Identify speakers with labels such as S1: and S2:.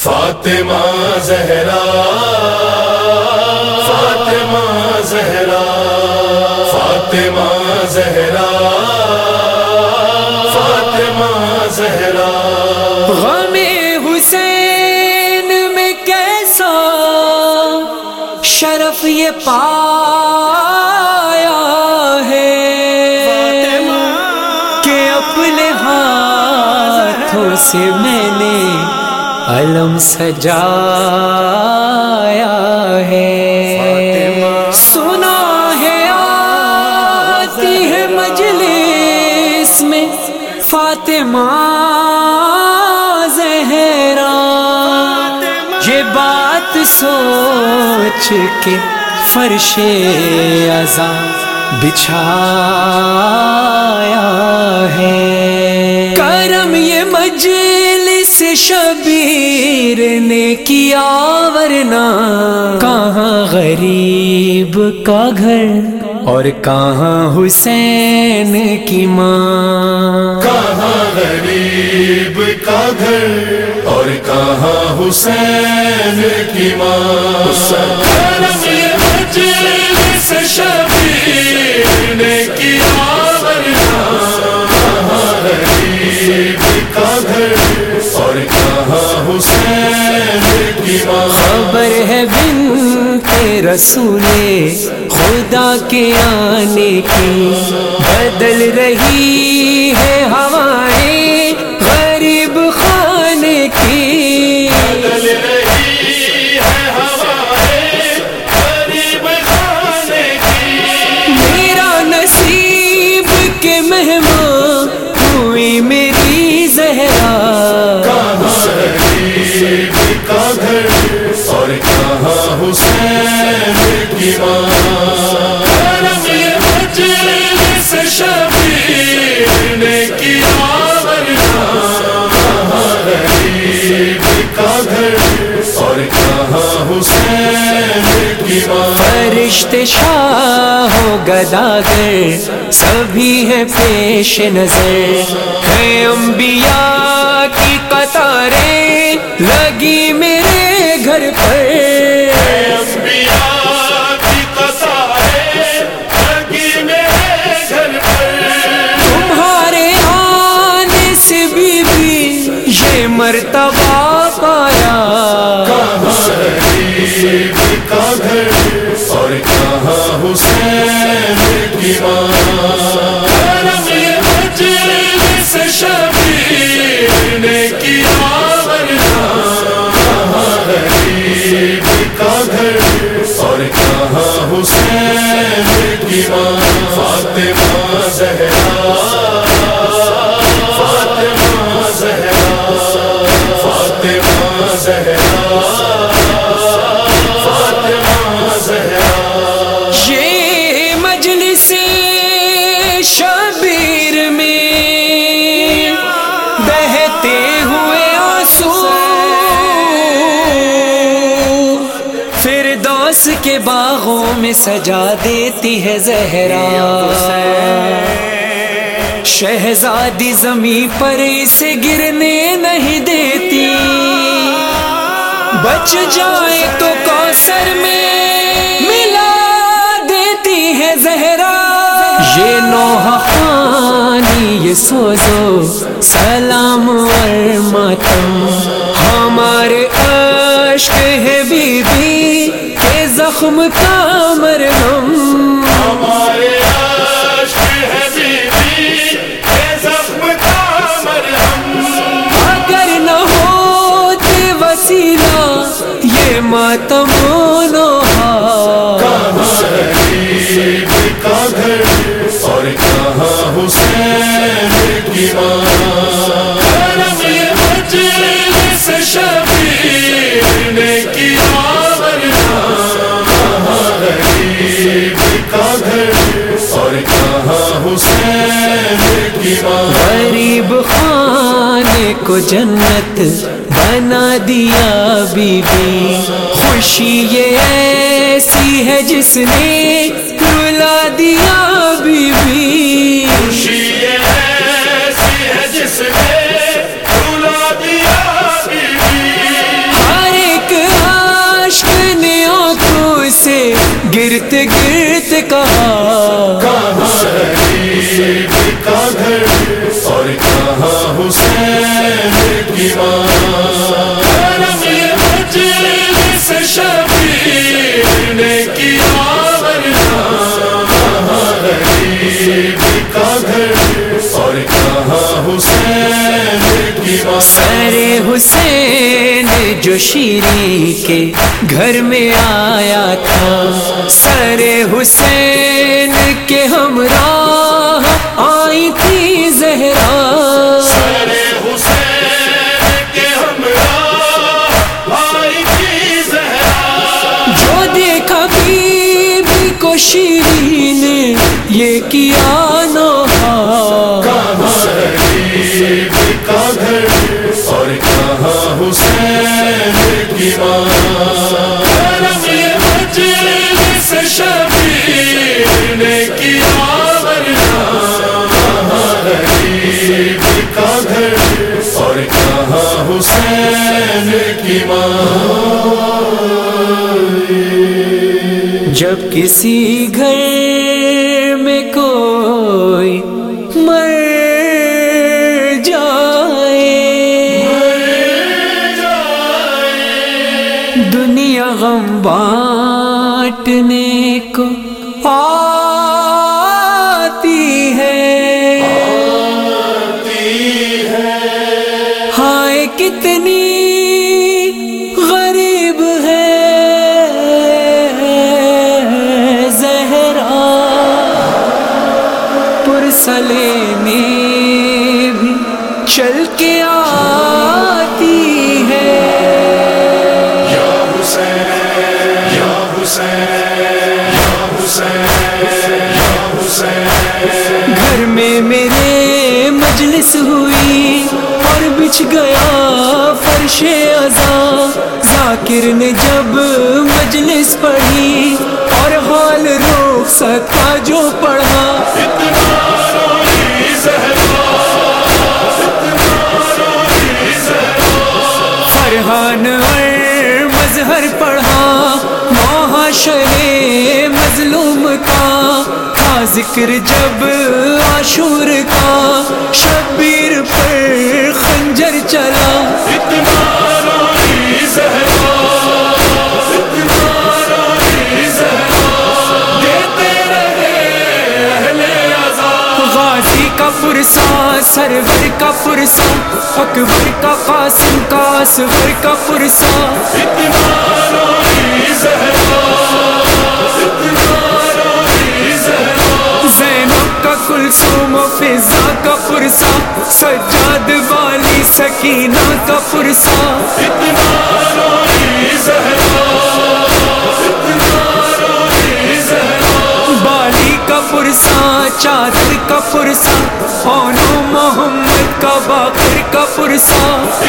S1: فاطمہ زہرا، فاطمہ زہرا، فاطمہ زہرا، فاطمہ زہرا۔
S2: غم حسین میں کیسا شرف یہ پایا ہے کہ اپنے ہاتھوں سے میں نے علم سجایا ہے۔ سنا ہے آتی ہے مجلس میں فاطمہ زہرا، یہ بات سوچ کے فرش عزا بچھایا ہے۔ کرم یہ مجلس شبیر نے کیا، ورنہ کہاں غریب کا گھر اور کہاں حسین کی ماں،
S1: کہاں غریب کا گھر اور کہاں حسین کی ماں۔ کرم یہ مجلس شبیر نے کیا، ورنہ کہاں غریب کا گھر اور کہاں حسین کی ماں۔
S2: خبر ہے بنت رسول خدا کے آنے کی، بدل رہی ہے ہوائیں غریب خانے کی،
S1: بدل رہی ہے ہوائیں غریب خانے کی۔
S2: میرا نصیب کے مہمان ہوئی میری زہرا،
S1: کہاں غریب کا گھر اور کہاں حسین کی ماں۔ کرم یہ مجلس شبیر نے کیا، ورنہ کہاں غریب کا گھر اور کہاں حسین کی ماں۔
S2: فرشتے شاہ و گداگر سبھی ہیں پیش نظر، ہیں انبیاء کی قطاریں لگی میرے گھر پر،
S1: انبیاء کی قطاریں لگی میرے گھر پر۔
S2: تمہارے آنے سے بی یہ مرتبہ پایا،
S1: کہاں غریب کا گھر اور کہاں حسین کی ماں۔ کرم یہ مجلس شبیر نے کیا، ورنہ کہاں غریب کا گھر اور کہاں حسین کی ماں۔ فاطمہ زہرا، فاطمہ زہرا، فاطمہ زہرا، فاطمہ زہرا۔
S2: یہ مجلس شبیر میں بہتے ہوئے آنسو فردوس کے باغوں میں سجا دیتی ہے زہرا، شہزادی زمین پر اسے گرنے نہیں دیتی، بچ جائے تو کوثر میں ملا دیتی ہے زہرا۔ یہ نوحہ خوانی یہ سوزو سلام اور ماتم، ہمارے عشق ہے بی بی کے زخم کا مرہم،
S1: ہمارے عشق ہے بی بی کے زخم کا مرہم۔
S2: اگر نہ ہوتے وسیلہ یہ ماتم و نوحہ،
S1: کہاں غریب کا گھر اور کہاں حسین کی ماں۔ کرم یہ مجلس شبیر نے کیا، ورنہ کہاں غریب کا گھر اور کہاں حسین کی ماں۔
S2: غریب خانے کو جنت بنا دیا بی بی، خوشی یہ ایسی ہے جس نے رلا دیا بی بی،
S1: خوشی یہ ایسی ہے جس نے رلا دیا بی بی۔
S2: گرتے گرتے کہا
S1: حسین کا گھر اور کہاں حسین کی ماں کرم یہ مجلس شبیر نے کیا ورنہ کہاں غریب کا گھر اور کہاں حسین کی ماں
S2: سر حسین جو شیری کے گھر میں آیا تھا، سر حسین کے ہمراہ آئی تھی زہرا،
S1: سر حسین کے ہمراہ آئی تھی زہرا،
S2: جو دیکھا بی بی کو شیری نے یہ کیا نوحہ،
S1: کہاں غریب کا گھر اور کہاں حسین کی ماں کرم یہ مجلس شبیر نے کیا ورنہ کہاں غریب کا گھر اور کہاں حسین کی ماں
S2: جب کسی گھر میں کوئی مر جائے دنیا غم بانٹنے کو آتی ہے، ہائے کتنی غریب ہے زہرا، پرسلے میں بھی چل کے آتی ہے،
S1: یا حسین یا حسین یا حسین یا حسین
S2: گھر میں میرے مجلس ہوئی اور بچھ گیا فرش عزا، ذاکر نے جب مجلس پڑھی اور حال روک سکا جو پڑھا،
S1: اتنا روئی زہرا اتنا روئی زہرا
S2: فرحان اور مظہر پڑھا، معاشرے مظلوم کا تھا ذکر جب عاشور کا، شبیر پر خنجر چلا،
S1: اتنا روئی زہرا اتنا روئی زہرا دیتے رہے اہل عزا،
S2: غازی کا پرسا سرور کا پرسا، اکبر کا قاسم کا اصغر کا پرسا،
S1: اتنا روئی زہرا اتنا روئی زہرا
S2: زینب کا کلثوم و فضا کا پرسا، سجاد والی سکینہ کا پرسا،
S1: اتنا روئی زہرا اتنا روئی زہرا
S2: بالی کا پرسا چادر کا پرسا، اونو محمد کا باقر کا پرسا،